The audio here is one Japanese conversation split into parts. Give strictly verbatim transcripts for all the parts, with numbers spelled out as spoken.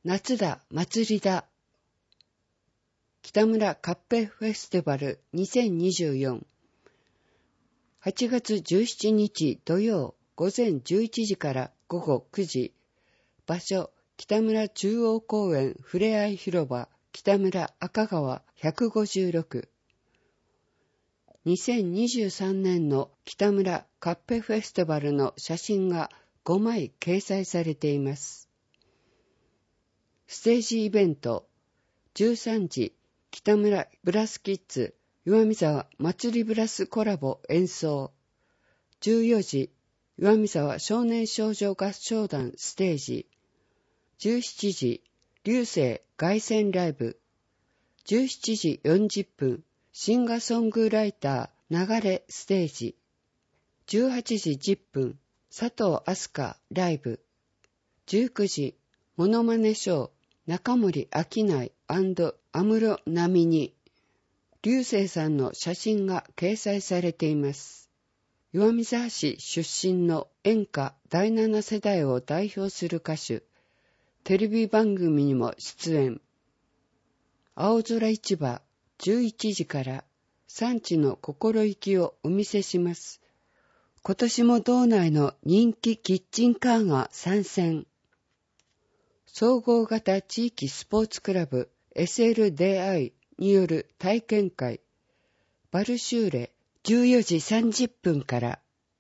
夏だ、祭りだ。北村カッペフェスティバルにせんにじゅうよん。はちがつじゅうしちにち土曜午前じゅういちじから午後くじ。場所、北村中央公園ふれあい広場北村赤川ひゃくごじゅうろく。にせんにじゅうさんねんの北村カッペフェスティバルの写真がごまい掲載されています。ステージイベント、じゅうさんじ、北村ブラスキッズ、岩見沢祭りブラスコラボ演奏。じゅうよじ、岩見沢少年少女合唱団ステージ。じゅうしちじ、流星凱旋ライブ。じゅうしちじよんじゅっぷん、シンガーソングライター流れステージ。じゅうはちじじゅっぷん、佐藤飛鳥ライブ。じゅうくじ、モノマネショー、中森明内&安室奈美に、流星さんの写真が掲載されています。岩見沢市出身の演歌だいなな世代を代表する歌手、テレビ番組にも出演。青空市場、じゅういちじから産地の心意気をお見せします。今年も道内の人気キッチンカーが参戦。総合型地域スポーツクラブ エスエルディーアイ による体験会、バルシューレじゅうよじさんじゅっぷんから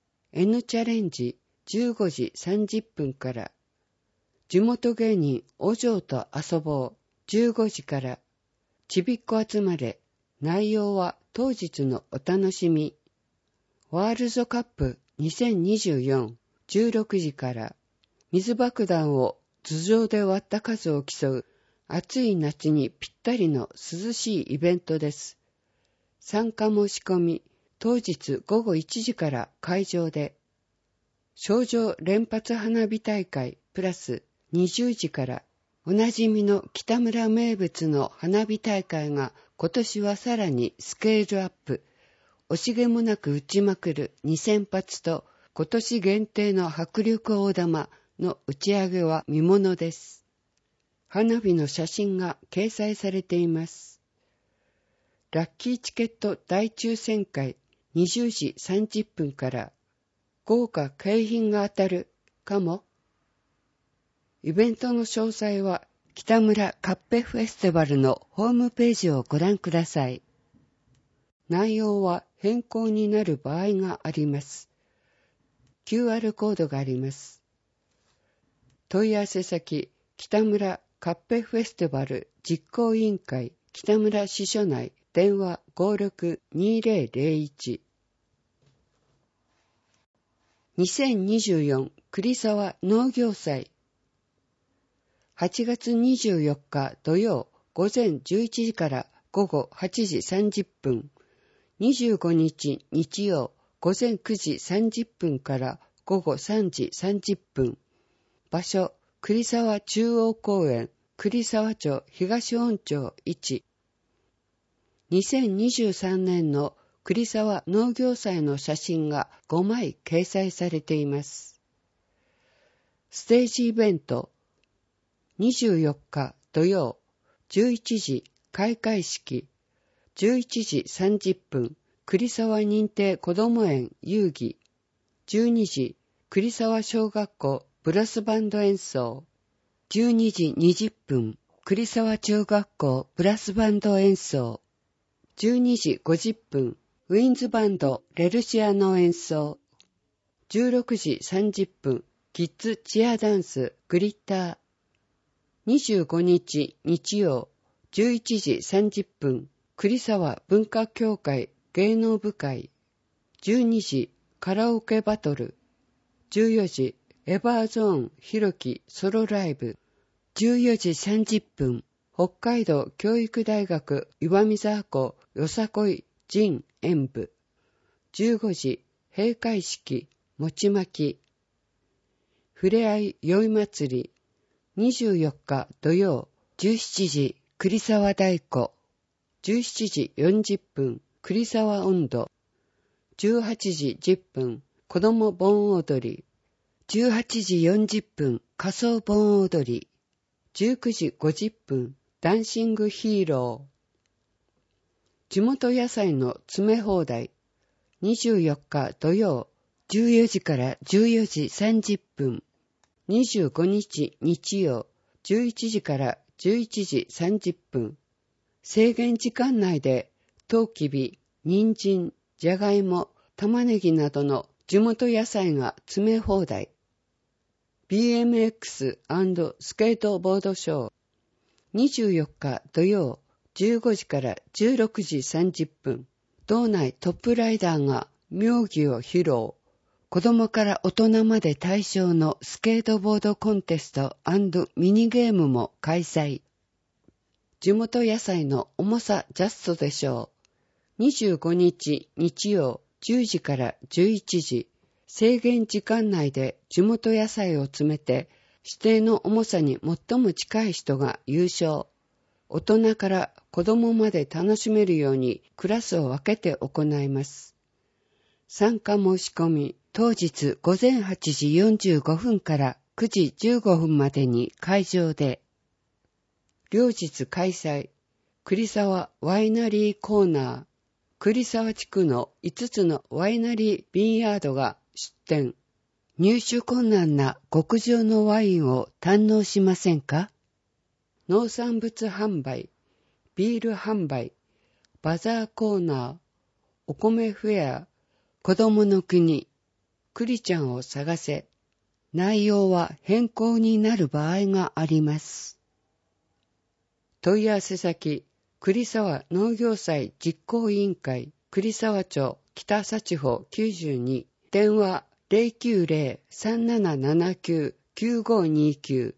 、N チャレンジじゅうごじさんじゅっぷんから、地元芸人お嬢と遊ぼうじゅうごじから、ちびっこ集まれ、内容は当日のお楽しみ。ワールドカップにせんにじゅうよん、じゅうろくじから、水爆弾を頭上で割った数を競う暑い夏にぴったりの涼しいイベントです。参加申し込み、当日ごごいちじから会場で、少女連発花火大会プラスにじゅうじから、おなじみの北村名物の花火大会が今年はさらにスケールアップ。惜しげもなく打ちまくるにせんぱつと今年限定の迫力大玉の打ち上げは見ものです。花火の写真が掲載されています。ラッキーチケット大抽選会にじゅうじさんじゅっぷんから豪華景品が当たるかも。イベントの詳細は北村カッペフェスティバルのホームページをご覧ください。内容は変更になる場合があります。キューアール コードがあります。問い合わせ先、北村カッペフェスティバル実行委員会北村支所内電話 ごろくにぜろぜろいち。にせんにじゅうよん栗沢農業祭。はちがつにじゅうよっか土曜午前じゅういちじから午後はちじさんじゅっぷん。にじゅうごにち日曜午前くじさんじゅっぷんから午後さんじさんじゅっぷん。場所、栗沢中央公園、栗沢町東本町いち。にせんにじゅうさんねんの栗沢農業祭の写真がごまい掲載されています。ステージイベント、にじゅうよっか土曜、じゅういちじ開会式、じゅういちじさんじゅっぷん栗沢認定こども園遊戯、じゅうにじ栗沢小学校ブラスバンド演奏、じゅうにじにじゅっぷん栗沢中学校ブラスバンド演奏、じゅうにじごじゅっぷんウィンズバンドレルシアの演奏、じゅうろくじさんじゅっぷんキッズチアダンスグリッター、にじゅうごにち日曜じゅういちじさんじゅっぷん栗沢文化協会芸能部会、じゅうにじカラオケバトル、じゅうよじエバーゾーンひろきソロライブ、じゅうよじさんじゅっぷん北海道教育大学岩見沢校よさこい人演舞、じゅうごじ閉会式餅巻き、ふれあい宵祭り、にじゅうよっか土曜じゅうしちじ栗沢太鼓、じゅうしちじよんじゅっぷん栗沢音頭、じゅうはちじじゅっぷん子ども盆踊り、じゅうはちじよんじゅっぷん仮装盆踊り、 じゅうくじごじゅっぷん、ダンシングヒーロー。地元野菜の詰め放題。にじゅうよっか土曜、じゅうよじからじゅうよじさんじゅっぷん。にじゅうごにち日曜、じゅういちじからじゅういちじさんじゅっぷん。制限時間内で、トウキビ、人参、じゃがいも、玉ねぎなどの地元野菜が詰め放題。ビーエムエックス& スケートボードショー。にじゅうよっか土曜、じゅうごじからじゅうろくじさんじゅっぷん。道内トップライダーが妙技を披露。子供から大人まで対象のスケートボードコンテスト&ミニゲームも開催。地元野菜の重さジャストでしょう。にじゅうごにち日曜じゅうじからじゅういちじ。制限時間内で地元野菜を詰めて指定の重さに最も近い人が優勝。大人から子供まで楽しめるようにクラスを分けて行います。参加申し込み、当日午前はちじよんじゅうごふんからくじじゅうごふんまでに会場で。両日開催、栗沢ワイナリーコーナー。栗沢地区のいつつのワイナリービンヤードが出店。入手困難な極上のワインを堪能しませんか？農産物販売、ビール販売、バザーコーナー、お米フェア、子供の国、栗ちゃんを探せ。内容は変更になる場合があります。問い合わせ先、栗沢農業祭実行委員会、栗沢町北幸穂きゅうじゅうに、電話 ゼロきゅうゼロ さんななななきゅう きゅうごにきゅう。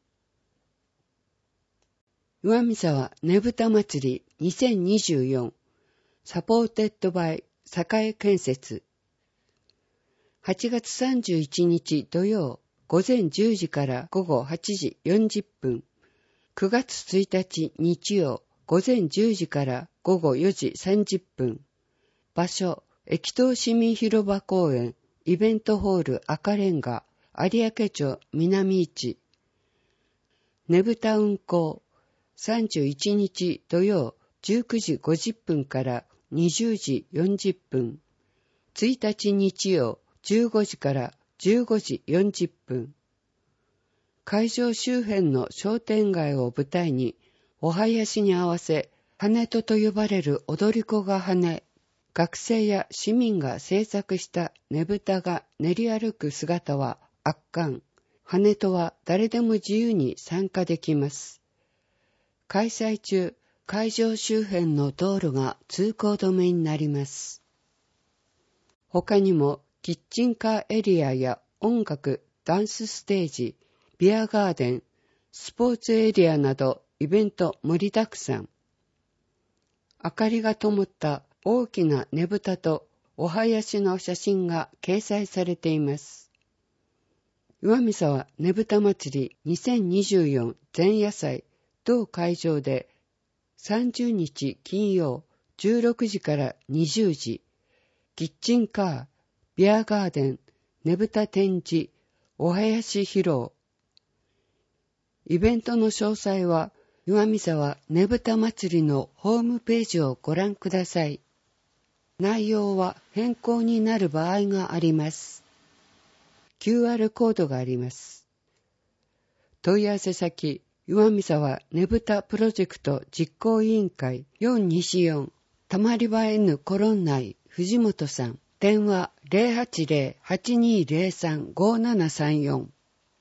岩見沢ねぶた祭りにせんにじゅうよん、サポーテッドバイ栄建設。はちがつさんじゅういちにち土曜、午前じゅうじから午後はちじよんじゅっぷん。くがつついたち日曜、午前じゅうじから午後よじさんじゅっぷん。場所、駅東市民広場公園、イベントホール赤レンガ、有明町南市。ねぶた運行、さんじゅういちにち土曜、じゅうくじごじゅっぷんからにじゅうじよんじゅっぷん。ついたち日曜、じゅうごじからじゅうごじよんじゅっぷん。会場周辺の商店街を舞台に、お囃子に合わせ、跳人と呼ばれる踊り子が跳ね、学生や市民が制作したねぶたが練り歩く姿は圧巻。跳人は誰でも自由に参加できます。開催中、会場周辺の道路が通行止めになります。他にも、キッチンカーエリアや音楽、ダンスステージ、ビアガーデン、スポーツエリアなどイベント盛りだくさん。明かりが灯った大きなねぶたとお囃子の写真が掲載されています。岩見沢ねぶた祭りにせんにじゅうよん前夜祭同会場でさんじゅうにち金曜じゅうろくじからにじゅうじ、キッチンカー、ビアガーデン、ねぶた展示、お囃子披露。イベントの詳細は岩見沢ねぶた祭りのホームページをご覧ください。内容は変更になる場合があります。キューアール コードがあります。問い合わせ先、岩見沢ねぶたプロジェクト実行委員会よんにしよん、たまり場 N コロン内藤本さん。電話 ゼロはちゼロ はちにゼロさん ごななさんよん。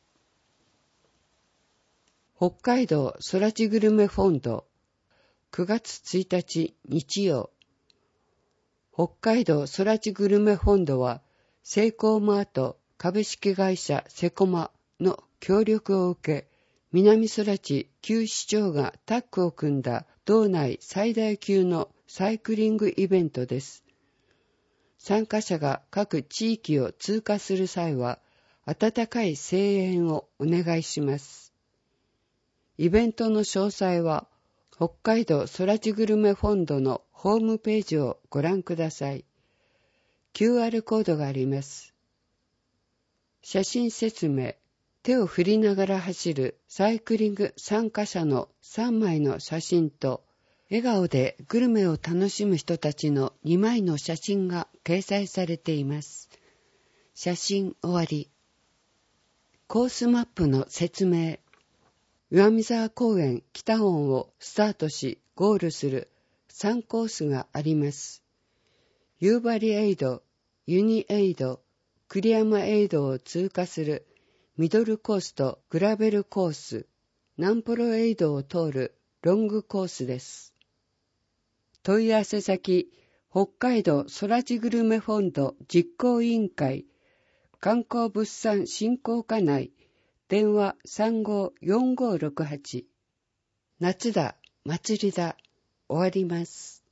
北海道空知グルメフォンドくがつついたち日曜。北海道空知グルメフォンドはセイコーマート株式会社セコマの協力を受け、南空知旧市長がタッグを組んだ道内最大級のサイクリングイベントです。参加者が各地域を通過する際は、温かい声援をお願いします。イベントの詳細は、北海道空知グルメフォンドのホームページをご覧ください。キューアール コードがあります。写真説明、 手を振りながら走るサイクリング参加者のさんまいの写真と、笑顔でグルメを楽しむ人たちのにまいの写真が掲載されています。写真終わり。コースマップの説明。岩見沢公園北本をスタートしゴールするさんコースがあります。夕張エイド、ユニエイド、栗山エイドを通過するミドルコースとグラベルコース、南プロエイドを通るロングコースです。問い合わせ先、北海道空知グルメフォンド実行委員会、観光物産振興課内、電話 さんごーよんごーろくはち。夏だ、祭りだ、終わります。